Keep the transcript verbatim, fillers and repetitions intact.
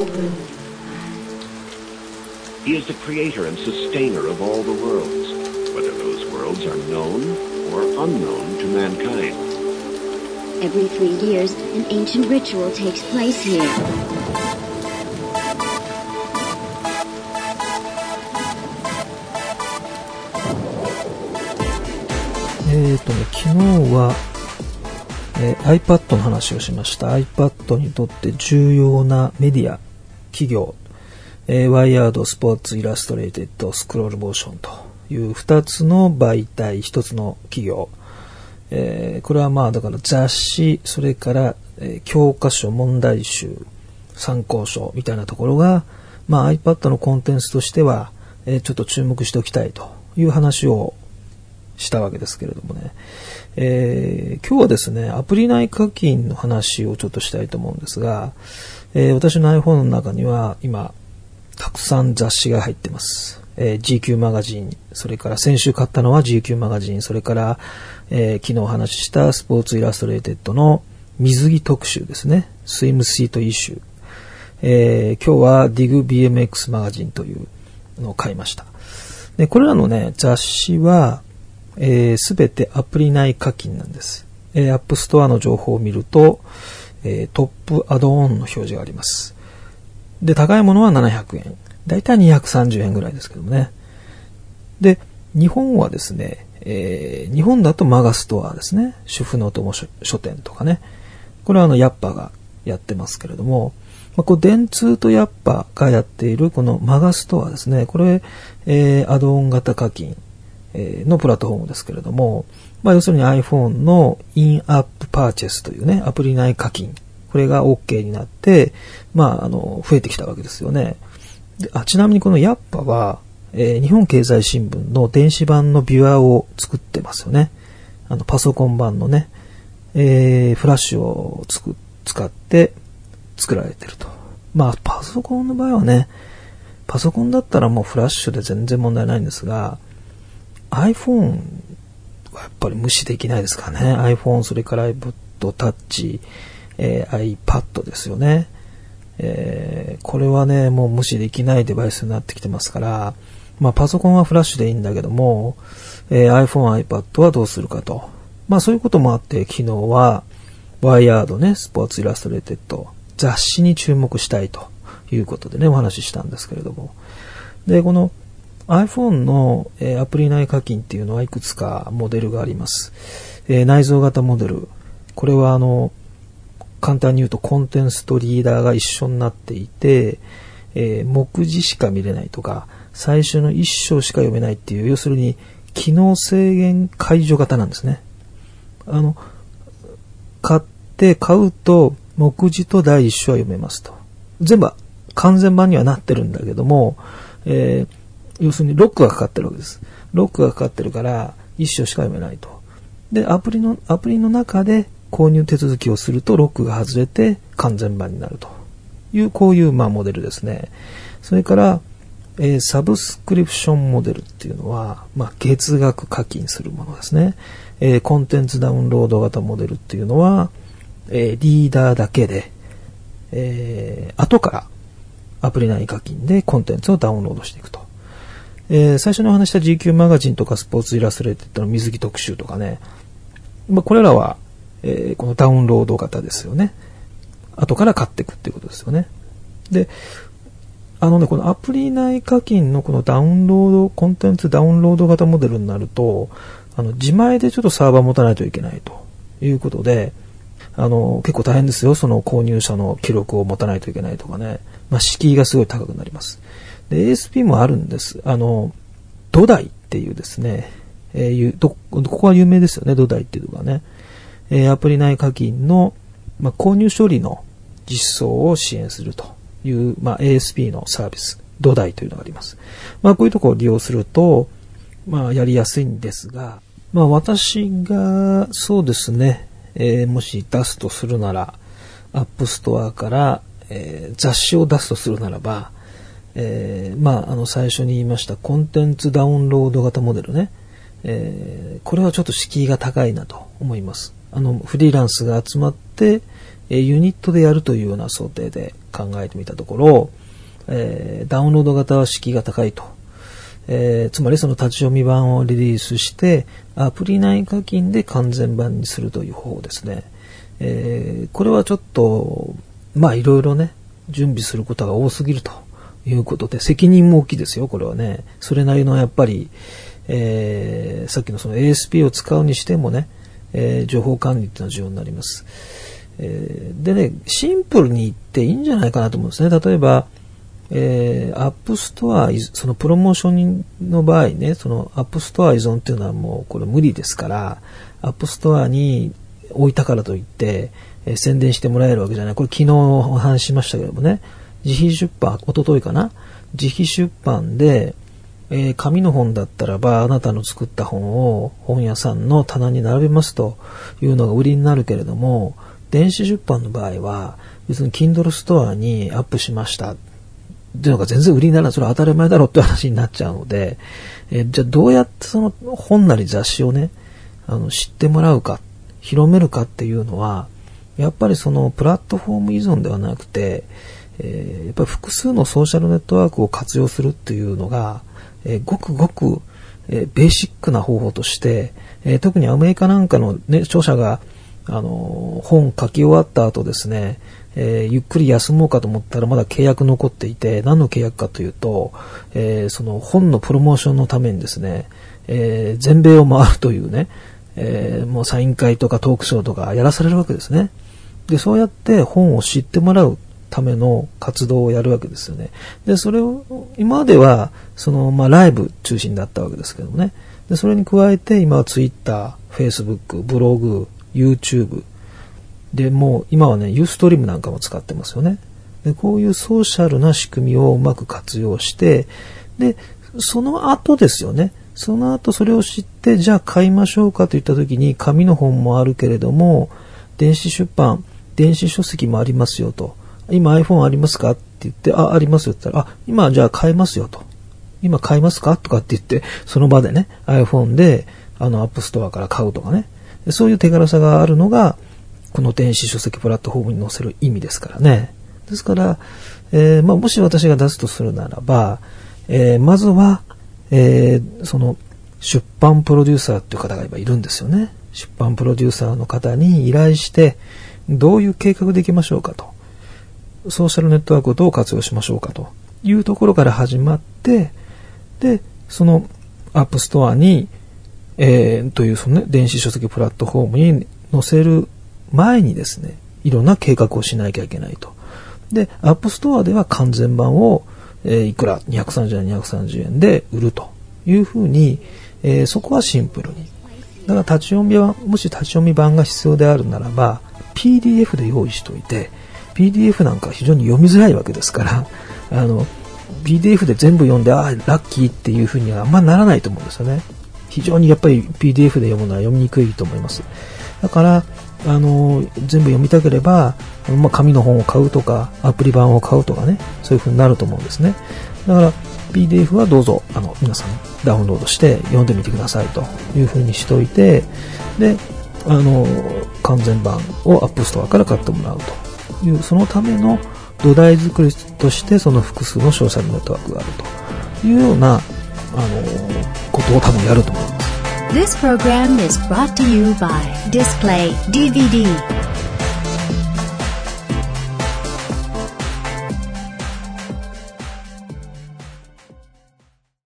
He is the creator and sustainer of all the worlds, whether those worlds are known or unknown to mankind. Every three years, an ancient ritual takes place here. えーとね、昨日は、えー、iPad の話をしました。iPad にとって重要なメディア、企業、えー、ワイヤード、スポーツ、イラストレイテッド、スクロールモーションというふたつの媒体、ひとつの企業。えー、これはまあだから雑誌、それから、えー、教科書、問題集、参考書みたいなところが、まあ iPad のコンテンツとしては、えー、ちょっと注目しておきたいという話をしたわけですけれどもね。えー、今日はですね、アプリ内課金の話をちょっとしたいと思うんですが、えー、私の iPhone の中には今、たくさん雑誌が入ってます。えー、ジーキュー マガジン、それから先週買ったのは ジーキュー マガジン、それから、えー、昨日お話ししたスポーツイラストレイテッドの水着特集ですね。スイムシートイシュー。えー、今日は ディグビーエムエックス マガジンというのを買いました。で、これらのね、雑誌は、えー、すべてアプリ内課金なんです。えー、App Store の情報を見ると、えー、トップアドオンの表示があります。で、高いものはななひゃくえん。だいたいにひゃくさんじゅうえんぐらいですけどもね。で、日本はですね、えー、日本だとマガストアですね。主婦の友書店とかね。これはあの、ヤッパがやってますけれども、まあ、こう電通とヤッパがやっているこのマガストアですね。これ、えー、アドオン型課金のプラットフォームですけれども、まあ、要するに iPhone のインアップパーチェスというね、アプリ内課金。これが OK になって、まあ、あの、増えてきたわけですよね。で、あ、ちなみにこのヤッパは、えー、日本経済新聞の電子版のビュアを作ってますよね。あの、パソコン版のね、えー、フラッシュをつく、使って作られてると。まあ、パソコンの場合はね、パソコンだったらもうフラッシュで全然問題ないんですが、iPhone はやっぱり無視できないですからね。iPhone、それから iPod Touch、えー、iPad ですよね。えー、これはね、もう無視できないデバイスになってきてますから、まあパソコンはフラッシュでいいんだけども、えー、iPhone、iPad はどうするかと。まあそういうこともあって、昨日は、ワイヤードね、スポーツイラストレーテッド、雑誌に注目したいということでね、お話ししたんですけれども。で、この iPhone の、えー、アプリ内課金っていうのはいくつかモデルがあります。えー、内蔵型モデル。これはあの、簡単に言うとコンテンツとリーダーが一緒になっていて、えー、目次しか見れないとか、最初の一章しか読めないっていう、要するに機能制限解除型なんですね。あの、買って買うと目次と第一章は読めますと。全部完全版にはなってるんだけども、えー、要するにロックがかかってるわけです。ロックがかかってるから一章しか読めないと。で、アプリの、アプリの中で購入手続きをするとロックが外れて完全版になるという、こういうまあモデルですね。それから、えー、サブスクリプションモデルっていうのは、まあ、月額課金するものですね。えー、コンテンツダウンロード型モデルっていうのは、えー、リーダーだけで、えー、後からアプリ内課金でコンテンツをダウンロードしていくと。えー、最初にお話した ジーキュー マガジンとかスポーツイラストレーテッドの水着特集とかね。まあ、これらは、えー、このダウンロード型ですよね。後から買っていくっていうことですよね。で、あのね、このアプリ内課金のこのダウンロード、コンテンツダウンロード型モデルになると、あの、自前でちょっとサーバー持たないといけないということで、あの、結構大変ですよ。その購入者の記録を持たないといけないとかね。まあ、敷居がすごい高くなります。で、エーエスピー もあるんです。あの、土台っていうですね、えー、いうど、ここは有名ですよね、土台っていうのがね。えー、アプリ内課金の、まあ、購入処理の実装を支援するという、まあ、エーエスピー のサービス、土台というのがあります。まあ、こういうところを利用すると、まあ、やりやすいんですが、まあ、私が、そうですね、えー、もし出すとするなら、アップストアから、えー、雑誌を出すとするならば、えー、まあ、あの、最初に言いましたコンテンツダウンロード型モデルね。えー、これはちょっと敷居が高いなと思います。 あのフリーランスが集まって、えー、ユニットでやるというような想定で考えてみたところ、えー、ダウンロード型は敷居が高いと、えー、つまりその立ち読み版をリリースしてアプリ内課金で完全版にするという方法ですね。えー、これはちょっとまあいろいろね準備することが多すぎるということで、責任も大きいですよ。これはね、それなりのやっぱり、えー、さっきのその エーエスピー を使うにしてもね、えー、情報管理っていうのは重要になります。えー、でね、シンプルに言っていいんじゃないかなと思うんですね。例えば、えー、アップストア、そのプロモーションの場合ね、そのアップストア依存っていうのはもうこれ無理ですから、アップストアに置いたからといって、えー、宣伝してもらえるわけじゃない。これ昨日お話ししましたけどもね、自費出版、一昨日かな、自費出版で、えー、紙の本だったらばあなたの作った本を本屋さんの棚に並べますというのが売りになるけれども、電子出版の場合は別に Kindle ストアにアップしましたっていうのが全然売りにならない。それは当たり前だろうって話になっちゃうので、えー、じゃあどうやってその本なり雑誌をね、あの知ってもらうか、広めるかっていうのは、やっぱりそのプラットフォーム依存ではなくて、えー、やっぱり複数のソーシャルネットワークを活用するっていうのが、えー、ごくごく、えー、ベーシックな方法として、えー、特にアメリカなんかの、ね、著者が、あのー、本書き終わった後ですね、えー、ゆっくり休もうかと思ったらまだ契約残っていて、何の契約かというと、えー、その本のプロモーションのためにですね、えー、全米を回るというね、えー、もうサイン会とかトークショーとかやらされるわけですね。で、そうやって本を知ってもらうための活動をやるわけですよね。で、それを、今までは、その、まあ、ライブ中心だったわけですけどもね。で、それに加えて、今は Twitter、Facebook、ブログ、YouTube。で、もう、今はね、Ustream なんかも使ってますよね。で、こういうソーシャルな仕組みをうまく活用して、で、その後ですよね。その後それを知って、じゃあ買いましょうかといったときに、紙の本もあるけれども、電子出版、電子書籍もありますよと。今 iPhone ありますかって言って、あ、ありますよって言ったら、あ、今じゃあ買えますよと。今買いますかとかって言って、その場でね、iPhone で、あの、App Store から買うとかね。そういう手軽さがあるのが、この電子書籍プラットフォームに載せる意味ですからね。ですから、えー、まあ、もし私が出すとするならば、えー、まずは、えー、その、出版プロデューサーっていう方が今いるんですよね。出版プロデューサーの方に依頼して、どういう計画でいきましょうかと。ソーシャルネットワークをどう活用しましょうかというところから始まって、で、そのアップストアに、えー、というそのね、電子書籍プラットフォームに載せる前にですね、いろんな計画をしなきゃいけないと。で、アップストアでは完全版を、えー、いくらにひゃくさんじゅうえん、にひゃくさんじゅうえんで売るというふうに、えー、そこはシンプルに。だから立ち読みは、もし立ち読み版が必要であるならば、ピーディーエフ で用意しておいて、ピーディーエフ なんか非常に読みづらいわけですから、あの、ピーディーエフ で全部読んで、ああ、ラッキーっていうふうにはあんまならないと思うんですよね。非常にやっぱり ピーディーエフ で読むのは読みにくいと思います。だから、あの、全部読みたければ、まあ、紙の本を買うとか、アプリ版を買うとかね、そういうふうになると思うんですね。だから、ピーディーエフ はどうぞ、あの、皆さんダウンロードして読んでみてくださいというふうにしておいて、で、あの、完全版を App Store から買ってもらうという、そのための土台作りとしてその複数のソーシャルネットワークがあるというような、あの、ことを多分やると思います。 This program is brought to you by Display ディーブイディー